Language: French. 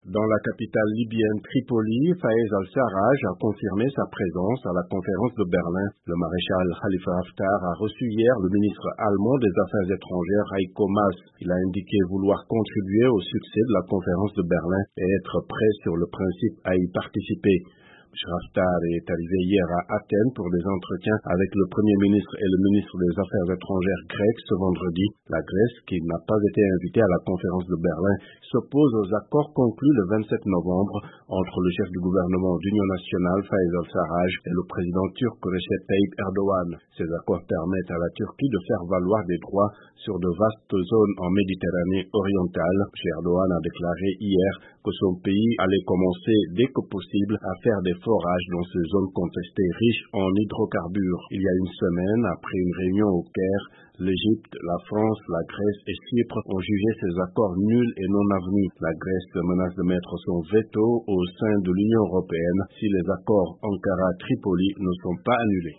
Dans la capitale libyenne Tripoli, Fayez al-Sarraj a confirmé sa présence à la conférence de Berlin. Le maréchal Khalifa Haftar a reçu hier le ministre allemand des Affaires étrangères Heiko Maas. Il a indiqué vouloir contribuer au succès de la conférence de Berlin et être prêt sur le principe à y participer. Haftar est arrivé hier à Athènes pour des entretiens avec le Premier ministre et le ministre des Affaires étrangères grec ce vendredi. La Grèce, qui n'a pas été invitée à la conférence de Berlin, s'oppose aux accords conclus le 27 novembre entre le chef du gouvernement d'Union nationale, Fayez al-Sarraj, et le président turc Recep Tayyip Erdogan. Ces accords permettent à la Turquie de faire valoir des droits sur de vastes zones en Méditerranée orientale. Erdogan a déclaré hier que son pays allait commencer dès que possible à faire des forages dans ces zones contestées riches en hydrocarbures. Il y a une semaine, après une réunion au Caire, l'Égypte, la France, la Grèce et Chypre ont jugé ces accords nuls et non avenus. La Grèce menace de mettre son veto au sein de l'Union européenne si les accords Ankara-Tripoli ne sont pas annulés.